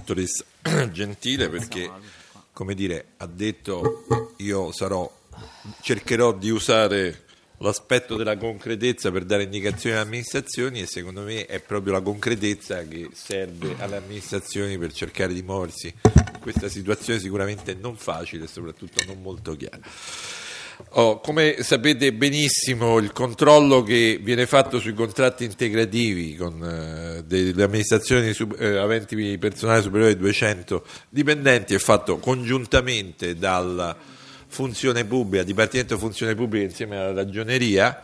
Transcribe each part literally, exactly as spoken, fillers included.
dottoressa Gentile, perché, come dire, ha detto io sarò, cercherò di usare l'aspetto della concretezza per dare indicazioni alle amministrazioni, e secondo me è proprio la concretezza che serve alle amministrazioni per cercare di muoversi in questa situazione sicuramente non facile e soprattutto non molto chiara. Oh, come sapete benissimo, il controllo che viene fatto sui contratti integrativi con eh, delle amministrazioni sub, eh, aventi personale superiore ai duecento dipendenti è fatto congiuntamente dal Funzione Pubblica, Dipartimento Funzione Pubblica insieme alla Ragioneria.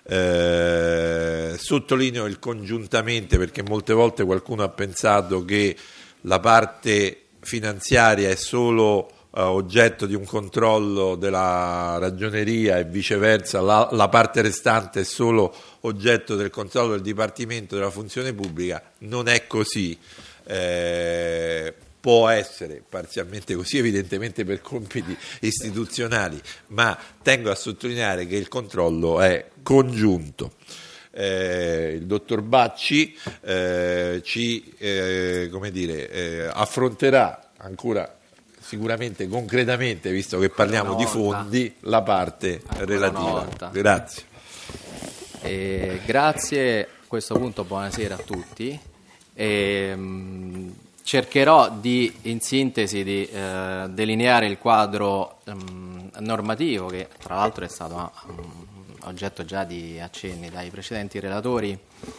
Eh, sottolineo il congiuntamente perché molte volte qualcuno ha pensato che la parte finanziaria è solo Uh, oggetto di un controllo della Ragioneria e viceversa la, la parte restante è solo oggetto del controllo del Dipartimento della Funzione Pubblica. Non è così, eh, può essere parzialmente così evidentemente per compiti istituzionali, ma tengo a sottolineare che il controllo è congiunto. Eh, il dottor Bacci eh, ci eh, come dire, eh, affronterà ancora sicuramente concretamente, visto che parliamo di fondi, la parte ancora relativa. Grazie. Eh, grazie. A questo punto buonasera a tutti. Eh, mh, cercherò di, in sintesi, di eh, delineare il quadro mh, normativo che tra l'altro è stato mh, oggetto già di accenni dai precedenti relatori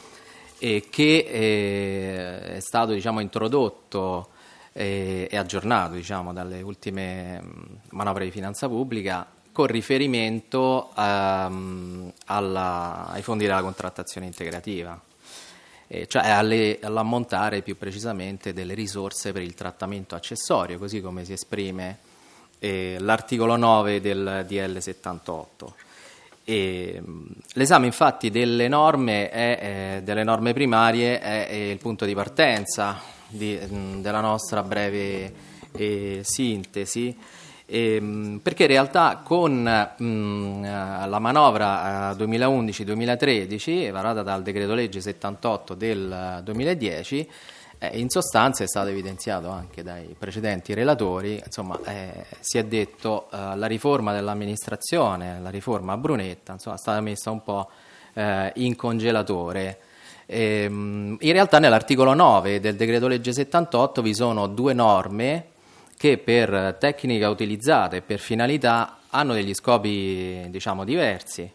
e che eh, è stato, diciamo, introdotto e aggiornato, diciamo, dalle ultime manovre di finanza pubblica con riferimento um, alla, ai fondi della contrattazione integrativa, eh, cioè alle, all'ammontare più precisamente delle risorse per il trattamento accessorio, così come si esprime eh, l'articolo nove del D L settantotto. E, l'esame infatti delle norme, è, eh, delle norme primarie è, è il punto di partenza Di, della nostra breve eh, sintesi, eh, perché in realtà con mh, la manovra eh, duemilaundici duemilatredici varata dal decreto legge settantotto del duemiladieci, eh, in sostanza è stato evidenziato anche dai precedenti relatori, insomma eh, si è detto eh, la riforma dell'amministrazione, la riforma Brunetta, insomma è stata messa un po' eh, in congelatore. In realtà nell'articolo nove del decreto legge settantotto vi sono due norme che per tecnica utilizzata e per finalità hanno degli scopi, diciamo, diversi,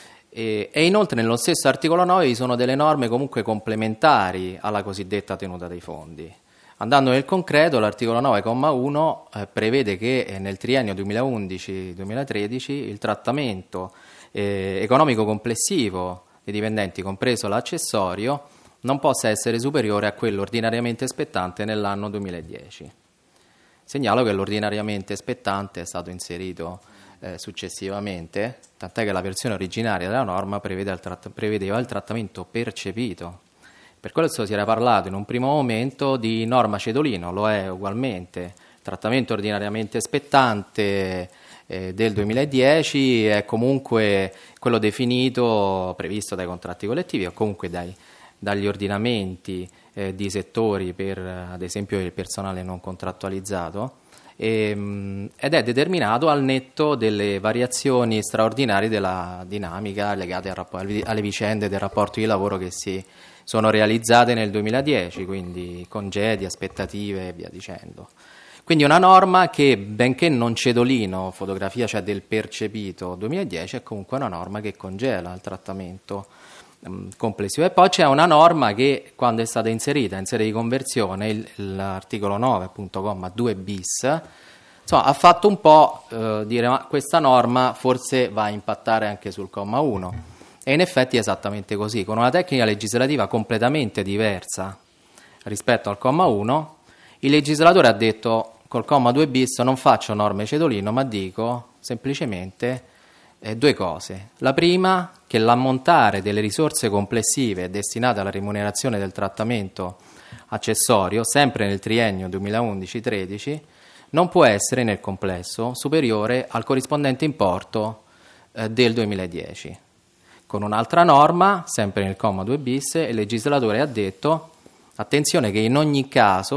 e, e inoltre nello stesso articolo nove vi sono delle norme comunque complementari alla cosiddetta tenuta dei fondi. Andando nel concreto, l'articolo nove comma uno eh, prevede che eh, nel triennio duemilaundici duemilatredici il trattamento eh, economico complessivo dei dipendenti, compreso l'accessorio, non possa essere superiore a quello ordinariamente spettante nell'anno duemiladieci. Segnalo che l'ordinariamente spettante è stato inserito eh, successivamente, tant'è che la versione originaria della norma prevede il tratt- prevedeva il trattamento percepito. Per questo si era parlato in un primo momento di norma cedolino, lo è ugualmente. Il trattamento ordinariamente spettante eh, del duemiladieci è comunque quello definito, previsto dai contratti collettivi o comunque dai, dagli ordinamenti eh, di settori per, ad esempio, il personale non contrattualizzato, e, mh, ed è determinato al netto delle variazioni straordinarie della dinamica legate al, alle vicende del rapporto di lavoro che si sono realizzate nel duemiladieci, quindi congedi, aspettative e via dicendo. Quindi una norma che, benché non cedolino, fotografia cioè del percepito duemiladieci, è comunque una norma che congela il trattamento um, complessivo. E poi c'è una norma che, quando è stata inserita in sede di conversione, il, l'articolo nove, appunto, comma due bis, insomma, ha fatto un po' eh, dire ma questa norma forse va a impattare anche sul comma uno. E in effetti è esattamente così, con una tecnica legislativa completamente diversa rispetto al comma uno, il legislatore ha detto col comma due bis non faccio norme cedolino, ma dico semplicemente eh, due cose. La prima, che l'ammontare delle risorse complessive destinate alla remunerazione del trattamento accessorio, sempre nel triennio duemilaundici tredici, non può essere nel complesso superiore al corrispondente importo eh, del duemiladieci. Con un'altra norma, sempre nel comma due bis, il legislatore ha detto attenzione che in ogni caso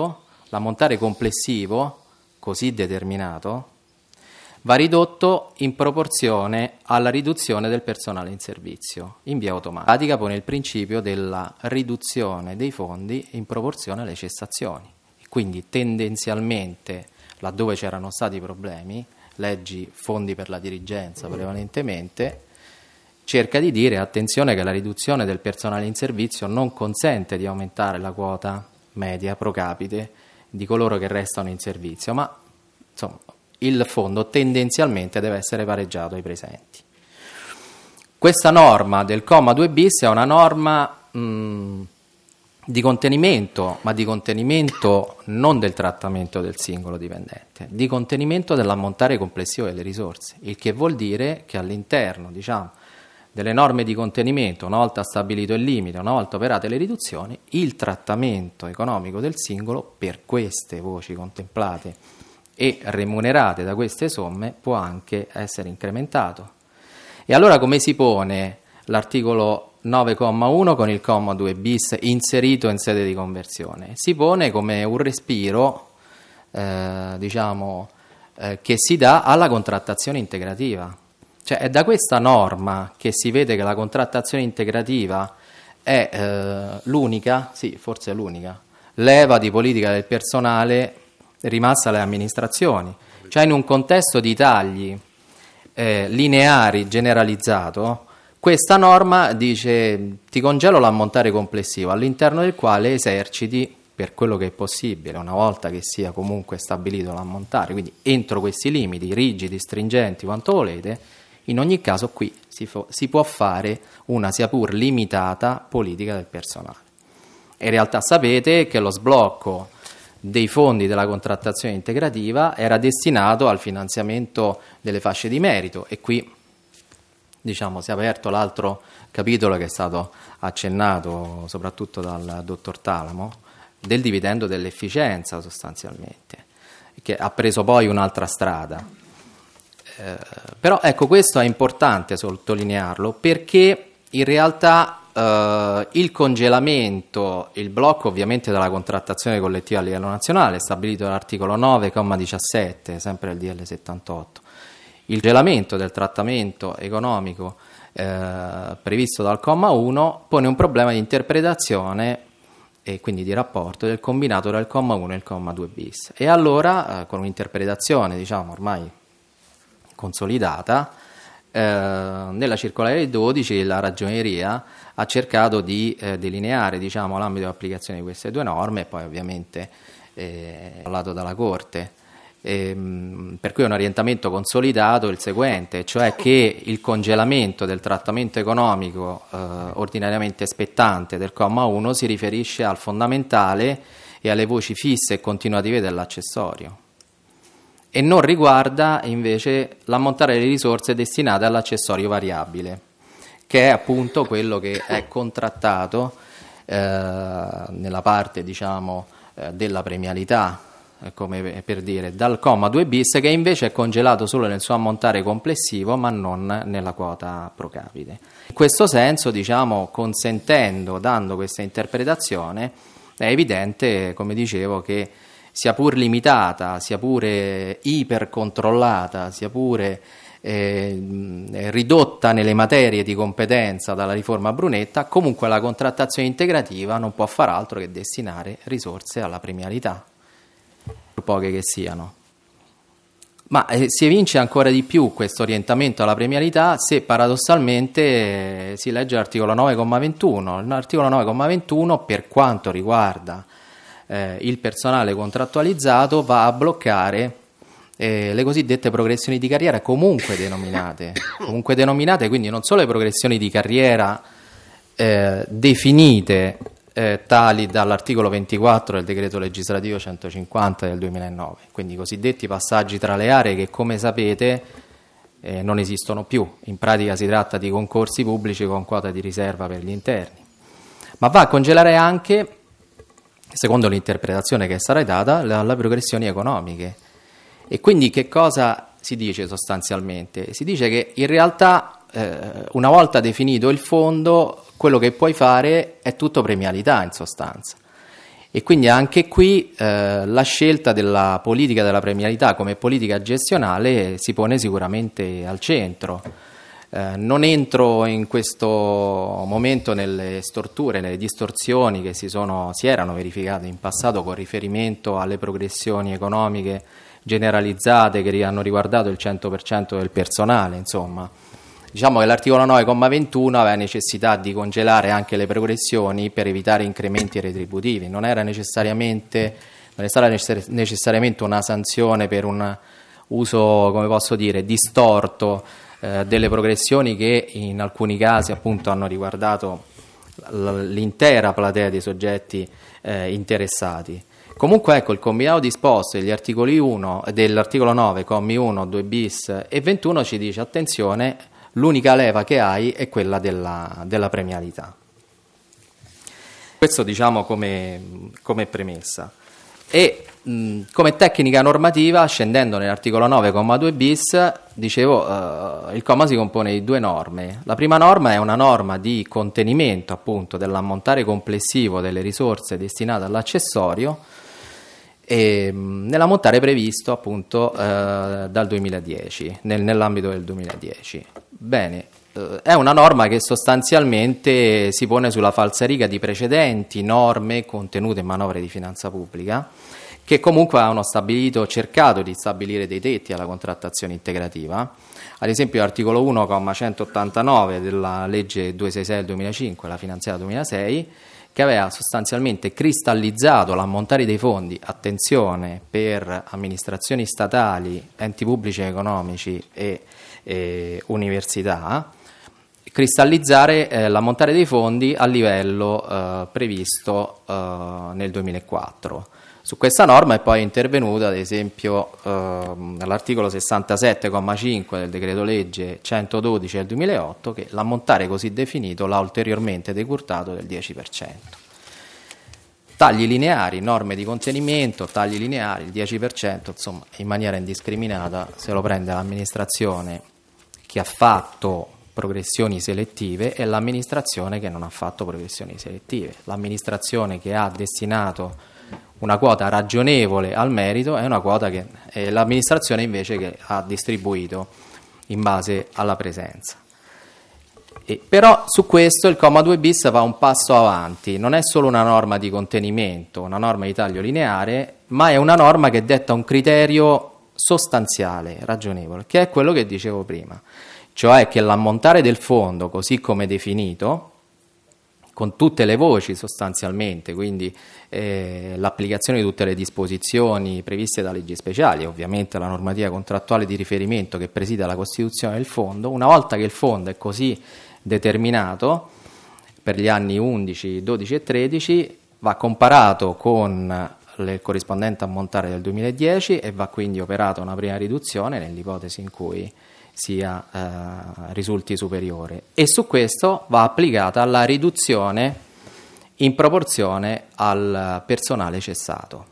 l'ammontare complessivo, così determinato, va ridotto in proporzione alla riduzione del personale in servizio, in via automatica. La pratica pone il principio della riduzione dei fondi in proporzione alle cessazioni. Quindi tendenzialmente, laddove c'erano stati problemi, leggi fondi per la dirigenza prevalentemente, cerca di dire attenzione che la riduzione del personale in servizio non consente di aumentare la quota media pro capite di coloro che restano in servizio, ma insomma il fondo tendenzialmente deve essere pareggiato ai presenti. Questa norma del comma due bis è una norma mh, di contenimento, ma di contenimento non del trattamento del singolo dipendente, di contenimento dell'ammontare complessivo delle risorse, il che vuol dire che all'interno, diciamo, delle norme di contenimento, una volta stabilito il limite, una volta operate le riduzioni, il trattamento economico del singolo per queste voci contemplate e remunerate da queste somme può anche essere incrementato. E allora come si pone l'articolo nove comma uno con il comma due bis inserito in sede di conversione? Si pone come un respiro eh, diciamo eh, che si dà alla contrattazione integrativa. Cioè è da questa norma che si vede che la contrattazione integrativa è eh, l'unica, sì forse è l'unica, leva di politica del personale rimasta alle amministrazioni. Cioè in un contesto di tagli eh, lineari generalizzato, questa norma dice ti congelo l'ammontare complessivo all'interno del quale eserciti per quello che è possibile, una volta che sia comunque stabilito l'ammontare, quindi entro questi limiti rigidi, stringenti, quanto volete. In ogni caso qui si, fo- si può fare una sia pur limitata politica del personale. In realtà sapete che lo sblocco dei fondi della contrattazione integrativa era destinato al finanziamento delle fasce di merito e qui diciamo si è aperto l'altro capitolo che è stato accennato soprattutto dal dottor Talamo, del dividendo dell'efficienza sostanzialmente, che ha preso poi un'altra strada. Eh, però ecco, questo è importante sottolinearlo perché in realtà eh, il congelamento, il blocco ovviamente della contrattazione collettiva a livello nazionale è stabilito dall'articolo nove comma diciassette, sempre del D L settantotto. Il congelamento del trattamento economico eh, previsto dal comma uno pone un problema di interpretazione e quindi di rapporto del combinato tra il comma uno e il comma due bis. E allora, eh, con un'interpretazione diciamo ormai consolidata, eh, nella circolare dodici la Ragioneria ha cercato di eh, delineare diciamo, l'ambito di applicazione di queste due norme e poi ovviamente eh, parlato dalla Corte. E, per cui è un orientamento consolidato il seguente, cioè che il congelamento del trattamento economico eh, ordinariamente spettante del comma uno si riferisce al fondamentale e alle voci fisse e continuative dell'accessorio e non riguarda invece l'ammontare delle risorse destinate all'accessorio variabile, che è appunto quello che è contrattato eh, nella parte diciamo eh, della premialità, come per dire, dal comma due bis, che invece è congelato solo nel suo ammontare complessivo ma non nella quota pro capite. In questo senso, diciamo, consentendo, dando questa interpretazione, è evidente, come dicevo, che sia pur limitata, sia pure ipercontrollata, sia pure eh, ridotta nelle materie di competenza dalla riforma Brunetta, comunque la contrattazione integrativa non può far altro che destinare risorse alla premialità, poche che siano. Ma eh, si evince ancora di più questo orientamento alla premialità se paradossalmente eh, si legge l'articolo nove comma ventuno. L'articolo nove comma ventuno, per quanto riguarda eh, il personale contrattualizzato, va a bloccare eh, le cosiddette progressioni di carriera comunque denominate, comunque denominate, quindi non solo le progressioni di carriera eh, definite Eh, tali dall'articolo ventiquattro del decreto legislativo centocinquanta del duemilanove, quindi i cosiddetti passaggi tra le aree che, come sapete, eh, non esistono più. In pratica si tratta di concorsi pubblici con quota di riserva per gli interni, ma va a congelare anche, secondo l'interpretazione che sarà data, le, le progressioni economiche. E quindi che cosa si dice sostanzialmente? Si dice che in realtà eh, una volta definito il fondo, quello che puoi fare è tutto premialità in sostanza, E quindi anche qui eh, la scelta della politica della premialità come politica gestionale si pone sicuramente al centro. Eh, non entro in questo momento nelle storture, nelle distorsioni che si, sono, si erano verificate in passato con riferimento alle progressioni economiche generalizzate che hanno riguardato il cento per cento del personale, insomma. Diciamo che l'articolo nove comma ventuno aveva necessità di congelare anche le progressioni per evitare incrementi retributivi, non era necessariamente, non è stata necessariamente una sanzione per un uso, come posso dire, distorto eh, delle progressioni che in alcuni casi appunto hanno riguardato l'intera platea dei soggetti eh, interessati. Comunque ecco, il combinato disposto degli articoli uno, dell'articolo nove, commi uno, due bis e ventuno ci dice attenzione, l'unica leva che hai è quella della, della premialità. Questo diciamo come, come premessa. E mh, come tecnica normativa, scendendo nell'articolo nove comma due bis, dicevo, uh, il comma si compone di due norme. La prima norma è una norma di contenimento appunto dell'ammontare complessivo delle risorse destinate all'accessorio e, mh, nell'ammontare previsto appunto uh, dal duemiladieci, nel, nell'ambito del duemiladieci. Bene, eh, è una norma che sostanzialmente si pone sulla falsariga di precedenti norme contenute in manovre di finanza pubblica che comunque hanno stabilito, cercato di stabilire dei tetti alla contrattazione integrativa. Ad esempio l'articolo uno comma centottantanove della legge duecentosessantasei del duemilacinque, la finanziaria duemilasei, che aveva sostanzialmente cristallizzato l'ammontare dei fondi, attenzione, per amministrazioni statali, enti pubblici economici e eh, università, cristallizzare eh, l'ammontare dei fondi a livello eh, previsto eh, nel duemilaquattro. Su questa norma è poi intervenuta ad esempio eh, l'articolo sessantasette comma cinque del decreto legge centododici del duemilaotto, che l'ammontare così definito l'ha ulteriormente decurtato del dieci per cento. Tagli lineari, norme di contenimento, tagli lineari, il dieci per cento, insomma, in maniera indiscriminata se lo prende l'amministrazione che ha fatto progressioni selettive e l'amministrazione che non ha fatto progressioni selettive. L'amministrazione che ha destinato una quota ragionevole al merito è una quota che è l'amministrazione invece che ha distribuito in base alla presenza. E però su questo il comma due bis va un passo avanti, non è solo una norma di contenimento, una norma di taglio lineare, ma è una norma che detta un criterio sostanziale, ragionevole, che è quello che dicevo prima, cioè che l'ammontare del fondo, così come definito, con tutte le voci sostanzialmente, quindi eh, l'applicazione di tutte le disposizioni previste da leggi speciali, ovviamente la normativa contrattuale di riferimento che preside la costituzione del fondo, una volta che il fondo è così determinato per gli anni undici, dodici e tredici, va comparato con il corrispondente ammontare del duemiladieci e va quindi operata una prima riduzione nell'ipotesi in cui sia eh, risulti superiore, e su questo va applicata la riduzione in proporzione al personale cessato.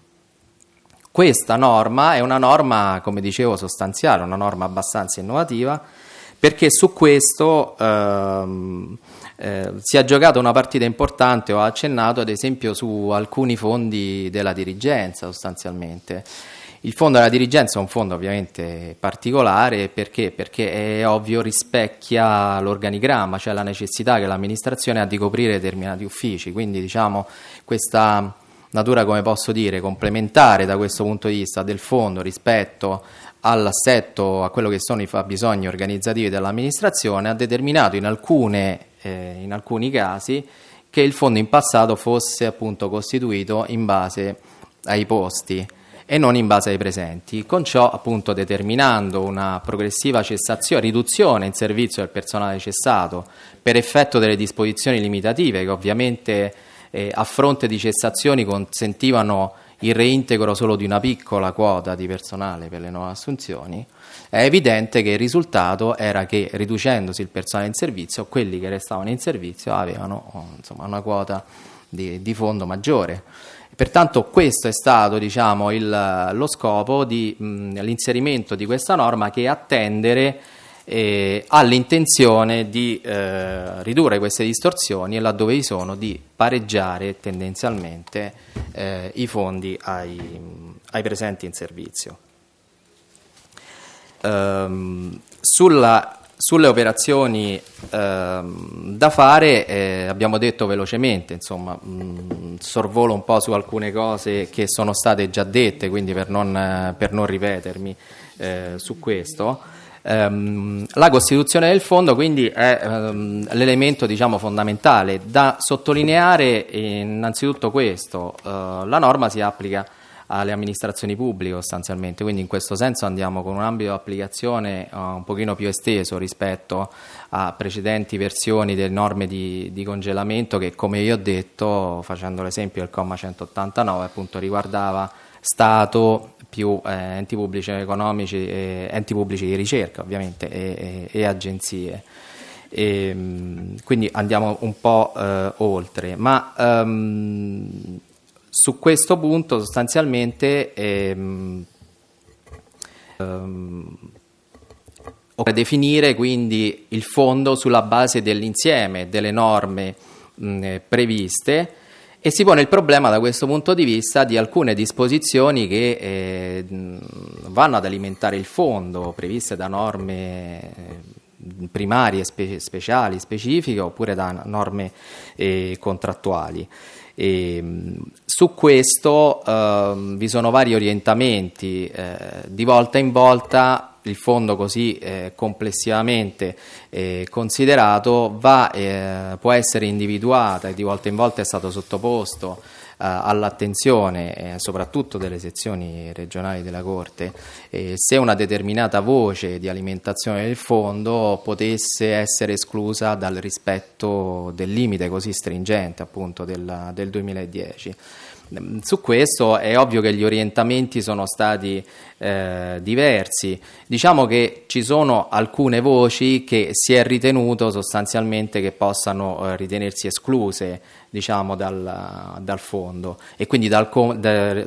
Questa norma è una norma, come dicevo, sostanziale, una norma abbastanza innovativa, perché su questo ehm, eh, si è giocata una partita importante, ho accennato ad esempio su alcuni fondi della dirigenza sostanzialmente. Il fondo della dirigenza è un fondo ovviamente particolare, perché? Perché è ovvio rispecchia l'organigramma, cioè la necessità che l'amministrazione ha di coprire determinati uffici, quindi diciamo questa natura, come posso dire, complementare da questo punto di vista del fondo rispetto all'assetto, a quello che sono i fabbisogni organizzativi dell'amministrazione, ha determinato in, alcune, eh, in alcuni casi che il fondo in passato fosse appunto costituito in base ai posti e non in base ai presenti, con ciò appunto determinando una progressiva cessazione, riduzione in servizio del personale cessato per effetto delle disposizioni limitative che ovviamente eh, a fronte di cessazioni consentivano il reintegro solo di una piccola quota di personale per le nuove assunzioni. È evidente che il risultato era che riducendosi il personale in servizio, quelli che restavano in servizio avevano insomma, una quota di, di fondo maggiore. Pertanto questo è stato diciamo, il, lo scopo di mh, l'inserimento di questa norma, che attendere eh, all'intenzione di eh, ridurre queste distorsioni e laddove vi sono di pareggiare tendenzialmente eh, i fondi ai, ai presenti in servizio. Ehm, sulla Sulle operazioni eh, da fare eh, abbiamo detto velocemente, insomma, mh, sorvolo un po' su alcune cose che sono state già dette, quindi per non, eh, per non ripetermi eh, su questo. Ehm, la costituzione del fondo quindi è ehm, l'elemento, diciamo, fondamentale. Da sottolineare innanzitutto questo, eh, la norma si applica alle amministrazioni pubbliche sostanzialmente, quindi in questo senso andiamo con un ambito di applicazione uh, un pochino più esteso rispetto a precedenti versioni delle norme di, di congelamento che, come io ho detto, facendo l'esempio del comma centottantanove, appunto riguardava Stato più eh, enti pubblici economici, e, enti pubblici di ricerca ovviamente e, e, e agenzie. E, quindi andiamo un po' eh, oltre, ma um, su questo punto sostanzialmente ehm, ehm, occorre definire quindi il fondo sulla base dell'insieme delle norme mh, previste, e si pone il problema da questo punto di vista di alcune disposizioni che eh, vanno ad alimentare il fondo, previste da norme primarie, spe- speciali, specifiche, oppure da norme eh, contrattuali. E, su questo eh, vi sono vari orientamenti, eh, di volta in volta il fondo così eh, complessivamente eh, considerato va, eh, può essere individuata, e di volta in volta è stato sottoposto eh, all'attenzione eh, soprattutto delle sezioni regionali della Corte, eh, se una determinata voce di alimentazione del fondo potesse essere esclusa dal rispetto del limite così stringente appunto del, del duemiladieci. Su questo è ovvio che gli orientamenti sono stati eh, diversi. Diciamo che ci sono alcune voci che si è ritenuto sostanzialmente che possano eh, ritenersi escluse, diciamo, dal, dal fondo, e quindi dal, com- da,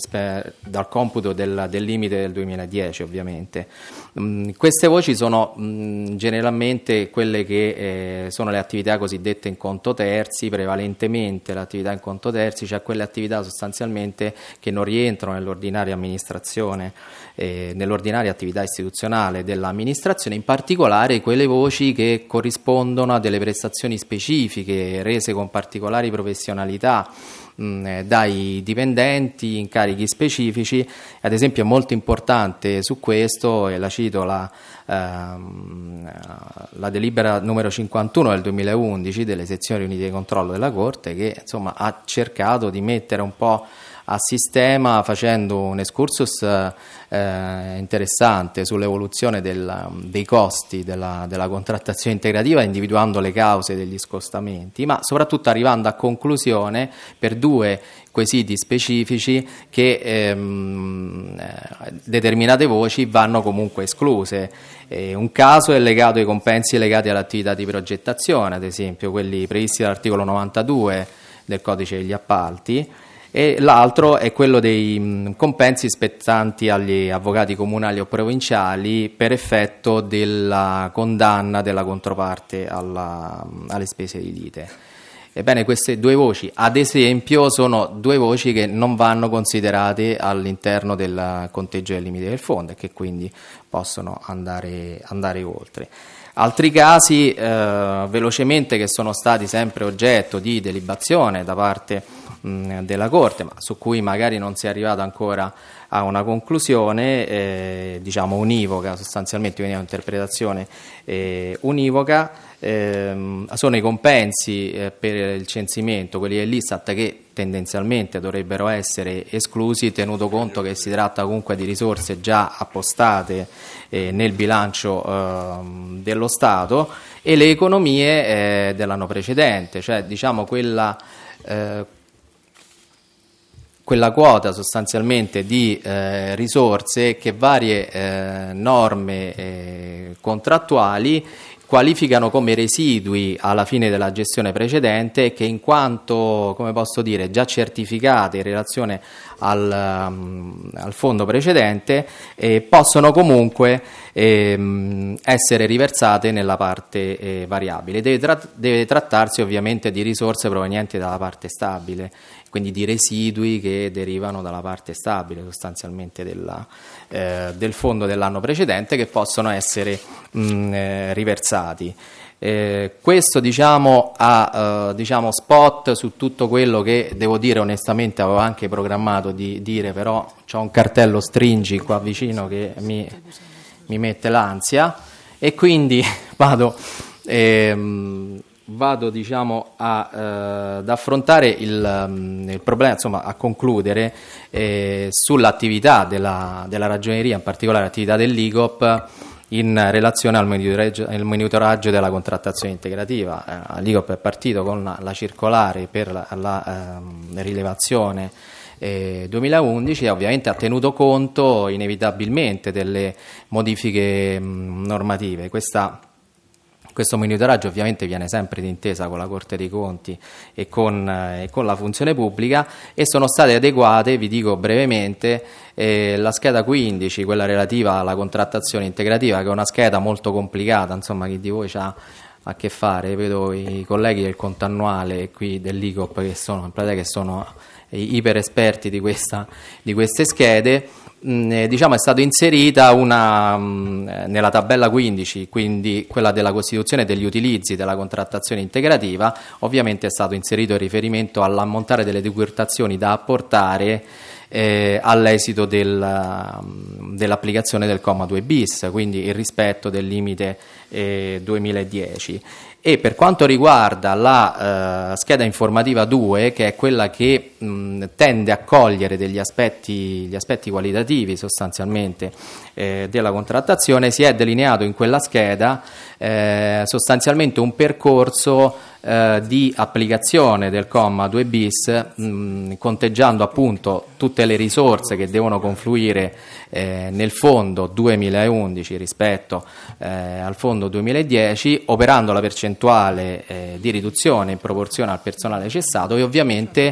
dal computo del, del limite del duemiladieci ovviamente. Mm, queste voci sono mm, generalmente quelle che eh, sono le attività cosiddette in conto terzi, prevalentemente l'attività in conto terzi, cioè quelle attività sostanzialmente che non rientrano nell'ordinaria amministrazione, eh, nell'ordinaria attività istituzionale dell'amministrazione, in particolare quelle voci che corrispondono a delle prestazioni specifiche rese con particolari professionalità mh, dai dipendenti, incarichi specifici. Ad esempio è molto importante su questo, e la cito, la, ehm, la delibera numero cinquantuno del duemilaundici delle sezioni riunite di controllo della Corte, che insomma ha cercato di mettere un po' a sistema, facendo un excursus eh, interessante sull'evoluzione del, dei costi della, della contrattazione integrativa, individuando le cause degli scostamenti, ma soprattutto arrivando a conclusione per due quesiti specifici che ehm, determinate voci vanno comunque escluse. Eh, un caso è legato ai compensi legati all'attività di progettazione, ad esempio quelli previsti dall'articolo novantadue del Codice degli Appalti, e l'altro è quello dei mh, compensi spettanti agli avvocati comunali o provinciali per effetto della condanna della controparte alla, alle spese di lite. Ebbene, queste due voci, ad esempio, sono due voci che non vanno considerate all'interno del conteggio del limite del fondo e che quindi possono andare, andare oltre. Altri casi, eh, velocemente, che sono stati sempre oggetto di delibazione da parte mh, della Corte, ma su cui magari non si è arrivato ancora a una conclusione, eh, diciamo univoca, sostanzialmente, quindi un'interpretazione eh, univoca, eh, sono i compensi eh, per il censimento, quelli dell'Istat, che tendenzialmente dovrebbero essere esclusi, tenuto conto che si tratta comunque di risorse già appostate eh, nel bilancio eh, dello Stato, e le economie eh, dell'anno precedente, cioè diciamo quella, eh, quella quota sostanzialmente di eh, risorse che varie eh, norme eh, contrattuali qualificano come residui alla fine della gestione precedente, che in quanto, come posso dire, già certificate in relazione al, um, al fondo precedente, eh, possono comunque ehm, essere riversate nella parte eh, variabile. Deve, tra- deve trattarsi ovviamente di risorse provenienti dalla parte stabile, quindi di residui che derivano dalla parte stabile sostanzialmente della, eh, del fondo dell'anno precedente, che possono essere mh, eh, riversati. Eh, questo diciamo a eh, diciamo spot su tutto quello che, devo dire onestamente, avevo anche programmato di dire, però c'ho un cartello stringi qua vicino che mi, mi mette l'ansia, e quindi vado ehm, vado diciamo a, eh, ad affrontare il, um, il problema, insomma a concludere eh, sull'attività della, della ragioneria, in particolare l'attività dell'I G O P in relazione al monitoraggio, al monitoraggio della contrattazione integrativa. Eh, L'I G O P è partito con la, la circolare per la, la eh, rilevazione eh, duemilaundici, e ovviamente ha tenuto conto inevitabilmente delle modifiche mh, normative. Questa Questo monitoraggio ovviamente viene sempre d'intesa con la Corte dei Conti e con, eh, con la funzione pubblica, e sono state adeguate, vi dico brevemente, eh, la scheda quindici, quella relativa alla contrattazione integrativa, che è una scheda molto complicata, insomma chi di voi ha a che fare, vedo i colleghi del conto annuale qui dell'I G O P che sono, in pratica, che sono iper esperti di, questa, di queste schede. Mh, diciamo è stata inserita una mh, nella tabella quindici, quindi quella della costituzione degli utilizzi della contrattazione integrativa. Ovviamente è stato inserito il riferimento all'ammontare delle decurtazioni da apportare eh, all'esito del, dell'applicazione del comma due bis, quindi il rispetto del limite eh, duemiladieci. E per quanto riguarda la uh, scheda informativa due, che è quella che mh, tende a cogliere degli aspetti, gli aspetti qualitativi sostanzialmente eh, della contrattazione, si è delineato in quella scheda eh, sostanzialmente un percorso eh, di applicazione del comma due bis, mh, conteggiando appunto tutte le risorse che devono confluire eh, nel fondo duemilaundici rispetto eh, al fondo duemiladieci, operando la percentuale Eh, di riduzione in proporzione al personale cessato, e ovviamente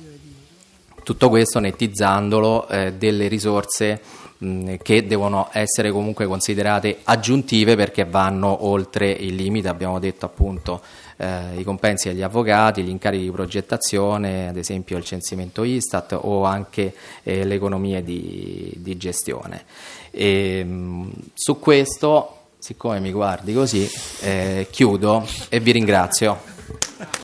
tutto questo nettizzandolo eh, delle risorse mh, che devono essere comunque considerate aggiuntive, perché vanno oltre il limite, abbiamo detto appunto eh, i compensi agli avvocati, gli incarichi di progettazione, ad esempio il censimento Istat, o anche eh, le economie di, di gestione. E, mh, su questo, siccome mi guardi così, eh, chiudo e vi ringrazio.